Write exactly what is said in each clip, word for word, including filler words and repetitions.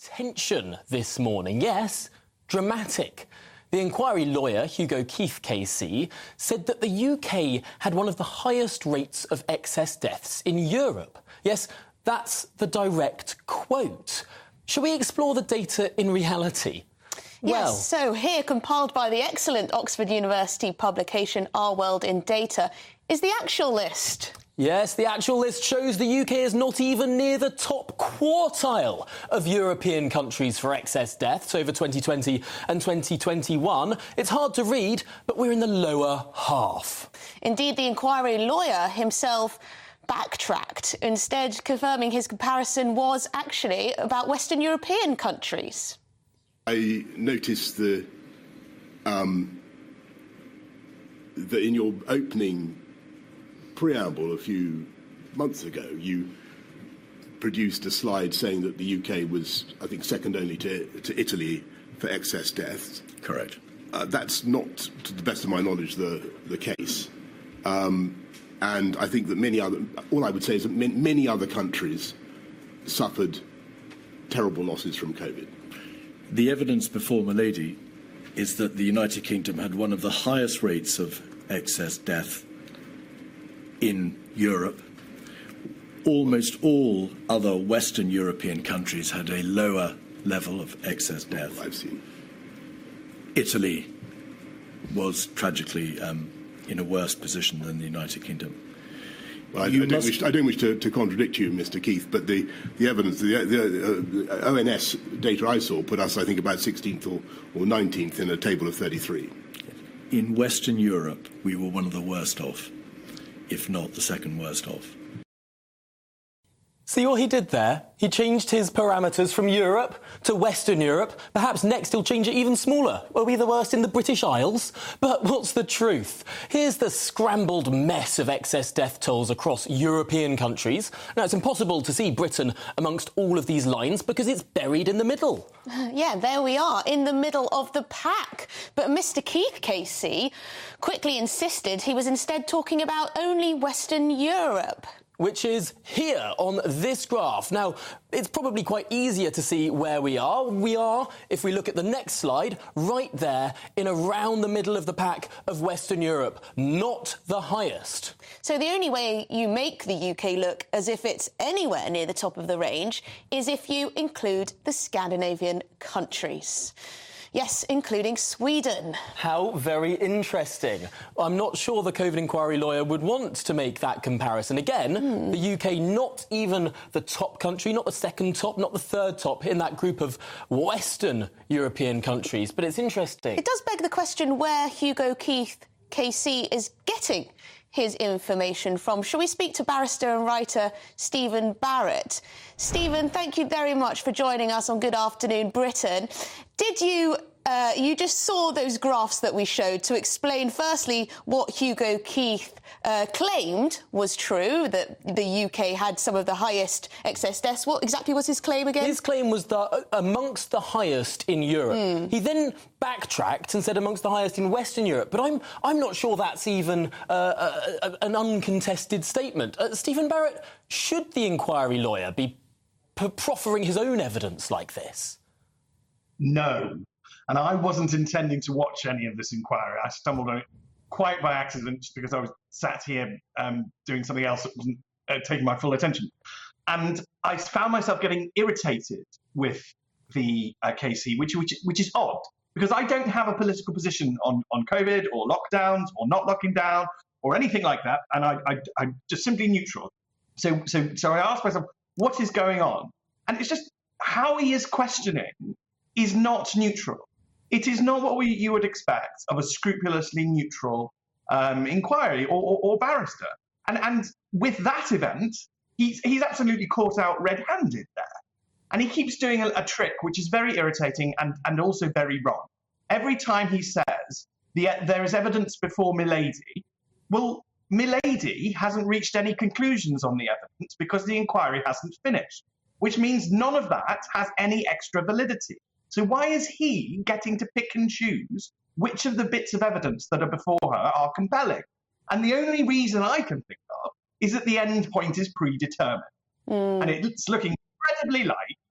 tension this morning. Yes, dramatic. The inquiry lawyer, Hugo Keith K C, said that the U K had one of the highest rates of excess deaths in Europe. Yes, that's the direct quote. Shall we explore the data in reality? Yes, Well, so here, compiled by the excellent Oxford University publication Our World in Data, is the actual list. Yes, the actual list shows the U K is not even near the top quartile of European countries for excess deaths over twenty twenty and twenty twenty-one. It's hard to read, but we're in the lower half. Indeed, the inquiry lawyer himself backtracked, instead confirming his comparison was actually about Western European countries. I noticed the, um, that in your opening preamble a few months ago, you produced a slide saying that the U K was, I think, second only to, to Italy for excess deaths. Correct. Uh, that's not, to the best of my knowledge, the, the case. Um, and I think that many other, all I would say is that many other countries suffered terrible losses from COVID. The evidence before Milady is that the United Kingdom had one of the highest rates of excess death in Europe. Almost all other Western European countries had a lower level of excess death. I've seen. Italy was tragically um, in a worse position than the United Kingdom. Well, I, I, don't must... wish, I don't wish to, to contradict you, Mister Keith, but the, the evidence, the, the uh, O N S data I saw put us, I think, about sixteenth or, or nineteenth in a table of thirty-three. In Western Europe, we were one of the worst off, if not the second worst off. See what he did there? He changed his parameters from Europe to Western Europe. Perhaps next he'll change it even smaller. Were we the worst in the British Isles? But what's the truth? Here's the scrambled mess of excess death tolls across European countries. Now, it's impossible to see Britain amongst all of these lines because it's buried in the middle. Yeah, there we are, in the middle of the pack. But Mister Keith K C quickly insisted he was instead talking about only Western Europe. Which is here on this graph. Now, it's probably quite easier to see where we are. We are, if we look at the next slide, right there in around the middle of the pack of Western Europe, not the highest. So the only way you make the U K look as if it's anywhere near the top of the range is if you include the Scandinavian countries. Yes, including Sweden. How very interesting. I'm not sure the COVID inquiry lawyer would want to make that comparison. Again, hmm. the U K not even the top country, not the second top, not the third top in that group of Western European countries. But it's interesting. It does beg the question where Hugo Keith K C is getting his information from. Shall we speak to barrister and writer Stephen Barrett? Stephen, thank you very much for joining us on Good Afternoon Britain. Did you, uh, you just saw those graphs that we showed to explain, firstly, what Hugo Keith uh, claimed was true, that the U K had some of the highest excess deaths. What exactly was his claim again? His claim was that uh, amongst the highest in Europe. Mm. He then backtracked and said amongst the highest in Western Europe. But I'm, I'm not sure that's even uh, a, a, an uncontested statement. Uh, Stephen Barrett, should the inquiry lawyer be p- proffering his own evidence like this? No. And I wasn't intending to watch any of this inquiry. I stumbled on it quite by accident just because I was sat here um, doing something else that wasn't uh, taking my full attention. And I found myself getting irritated with the uh, K C, which, which, which is odd, because I don't have a political position on, on COVID or lockdowns or not locking down or anything like that. And I, I, I'm just simply neutral. So, so, so I asked myself, what is going on? And it's just how he is questioning is not neutral. It is not what we, you would expect of a scrupulously neutral um, inquiry or, or, or barrister. And, and with that event, he's, he's absolutely caught out red-handed there. And he keeps doing a, a trick which is very irritating and, and also very wrong. Every time he says the, there is evidence before Milady, well, Milady hasn't reached any conclusions on the evidence because the inquiry hasn't finished, which means none of that has any extra validity. So why is he getting to pick and choose which of the bits of evidence that are before her are compelling? And the only reason I can think of is that the end point is predetermined. Mm. And it's looking incredibly like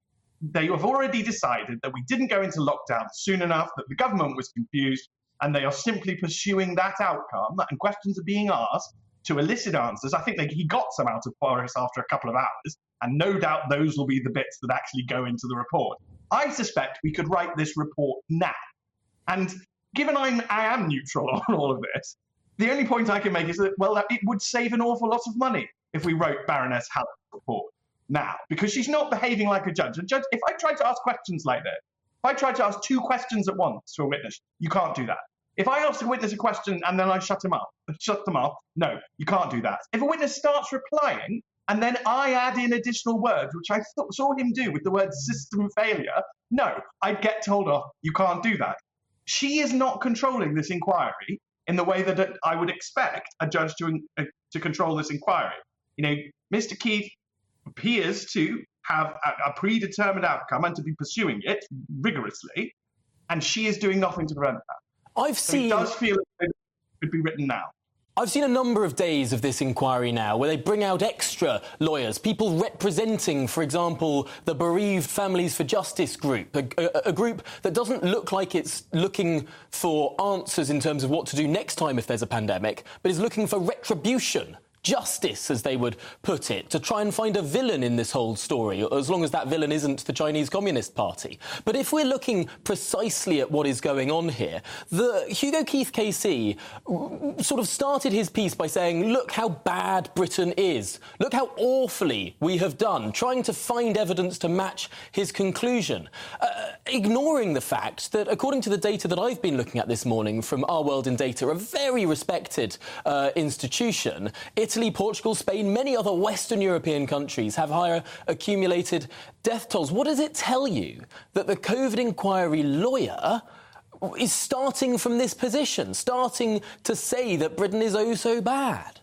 they have already decided that we didn't go into lockdown soon enough, that the government was confused, and they are simply pursuing that outcome, and questions are being asked to elicit answers. I think they, he got some out of Boris after a couple of hours, and no doubt those will be the bits that actually go into the report. I suspect we could write this report now. And given I'm, I am neutral on all of this, the only point I can make is that, well, it would save an awful lot of money if we wrote Baroness Hallett's report now, because she's not behaving like a judge. A judge, if I tried to ask questions like that, if I tried to ask two questions at once to a witness, you can't do that. If I ask a witness a question and then I shut him up, shut them off, no, you can't do that. If a witness starts replying and then I add in additional words, which I th- saw him do with the word system failure, no, I'd get told off, you can't do that. She is not controlling this inquiry in the way that I would expect a judge to, uh, to control this inquiry. You know, Mister Keith appears to have a, a predetermined outcome and to be pursuing it rigorously, and she is doing nothing to prevent that. I've So seen. it does feel it could be written now. I've seen a number of days of this inquiry now where they bring out extra lawyers, people representing, for example, the Bereaved Families for Justice group, a, a, a group that doesn't look like it's looking for answers in terms of what to do next time if there's a pandemic, but is looking for retribution. Justice, as they would put it, to try and find a villain in this whole story, as long as that villain isn't the Chinese Communist Party. But if we're looking precisely at what is going on here, the Hugo Keith K C sort of started his piece by saying, look how bad Britain is. Look how awfully we have done, trying to find evidence to match his conclusion, uh, ignoring the fact that, according to the data that I've been looking at this morning from Our World in Data, a very respected uh, institution, it's Italy, Portugal, Spain, many other Western European countries have higher accumulated death tolls. What does it tell you that the COVID inquiry lawyer is starting from this position, starting to say that Britain is oh so bad?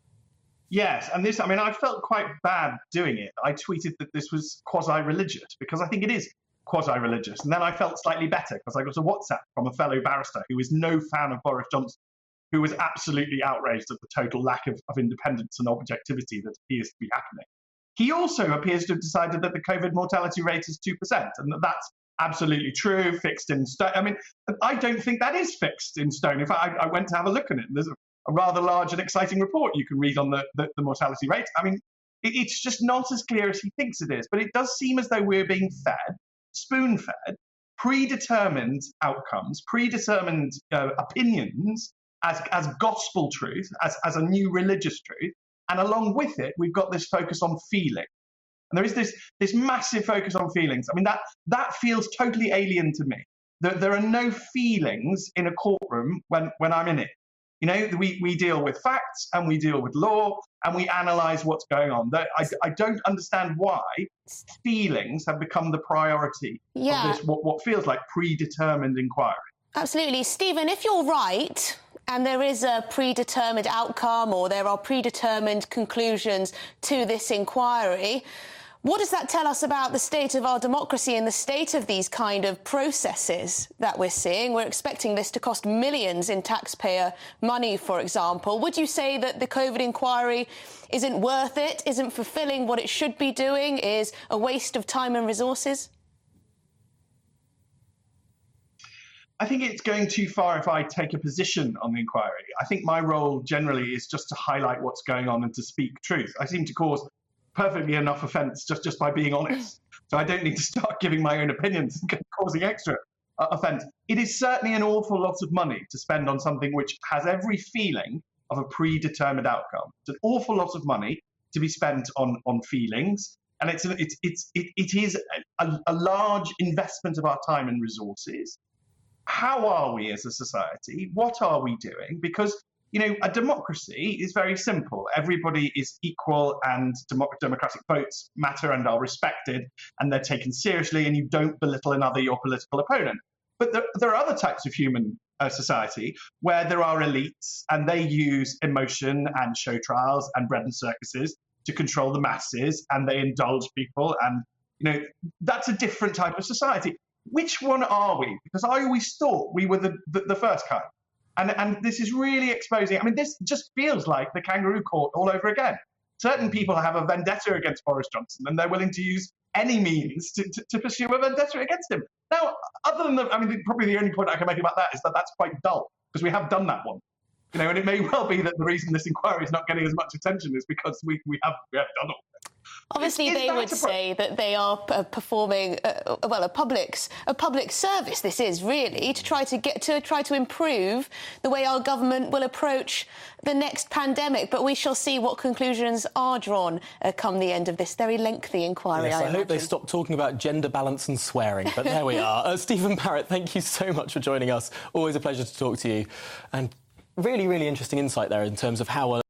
Yes, and this, I mean, I felt quite bad doing it. I tweeted that this was quasi-religious, because I think it is quasi-religious. And then I felt slightly better, because I got a WhatsApp from a fellow barrister who is no fan of Boris Johnson, who was absolutely outraged at the total lack of, of independence and objectivity that appears to be happening. He also appears to have decided that the COVID mortality rate is two percent, and that that's absolutely true, fixed in stone. I mean, I don't think that is fixed in stone. In fact, I, I went to have a look at it, and there's a, a rather large and exciting report you can read on the, the, the mortality rate. I mean, it, it's just not as clear as he thinks it is, but it does seem as though we're being fed, spoon-fed, predetermined outcomes, predetermined uh, opinions, As, as gospel truth, as, as a new religious truth, and along with it, we've got this focus on feeling. And there is this, this massive focus on feelings. I mean, that, that feels totally alien to me. There, there are no feelings in a courtroom when, when I'm in it. You know, we, we deal with facts and we deal with law and we analyse what's going on. I, I don't understand why feelings have become the priority yeah. of this, what, what feels like predetermined inquiry. Absolutely. Stephen, if you're right, and there is a predetermined outcome or there are predetermined conclusions to this inquiry, what does that tell us about the state of our democracy and the state of these kind of processes that we're seeing? We're expecting this to cost millions in taxpayer money, for example. Would you say that the COVID inquiry isn't worth it, isn't fulfilling what it should be doing, is a waste of time and resources? I think it's going too far if I take a position on the inquiry. I think my role generally is just to highlight what's going on and to speak truth. I seem to cause perfectly enough offence just, just by being honest. So I don't need to start giving my own opinions and causing extra uh, offence. It is certainly an awful lot of money to spend on something which has every feeling of a predetermined outcome. It's an awful lot of money to be spent on, on feelings. And it's, it's, it's, it, it is a, a large investment of our time and resources. How are we as a society? What are we doing? Because, you know, a democracy is very simple. Everybody is equal and democ- democratic votes matter and are respected and they're taken seriously and you don't belittle another, your political opponent. But there, there are other types of human uh, society where there are elites and they use emotion and show trials and bread and circuses to control the masses and they indulge people. And, you know, that's a different type of society. Which one are we? Because I always thought we were the, the, the first kind. And, and this is really exposing. I mean, this just feels like the kangaroo court all over again. certain people have a vendetta against Boris Johnson, and they're willing to use any means to, to, to pursue a vendetta against him. Now, other than the, I mean, probably the only point I can make about that is that that's quite dull, because we have done that one. You know, and it may well be that the reason this inquiry is not getting as much attention is because we, we, have, we have done all that. Obviously, Is they would pro- say that they are uh, performing, uh, well, a public a public service. This is really to try to get to try to improve the way our government will approach the next pandemic. But we shall see what conclusions are drawn uh, come the end of this very lengthy inquiry. Yes, I, I, I hope they imagine. stop talking about gender balance and swearing. But there we are. Uh, Stephen Barrett, thank you so much for joining us. Always a pleasure to talk to you, and really, really interesting insight there in terms of how. Uh,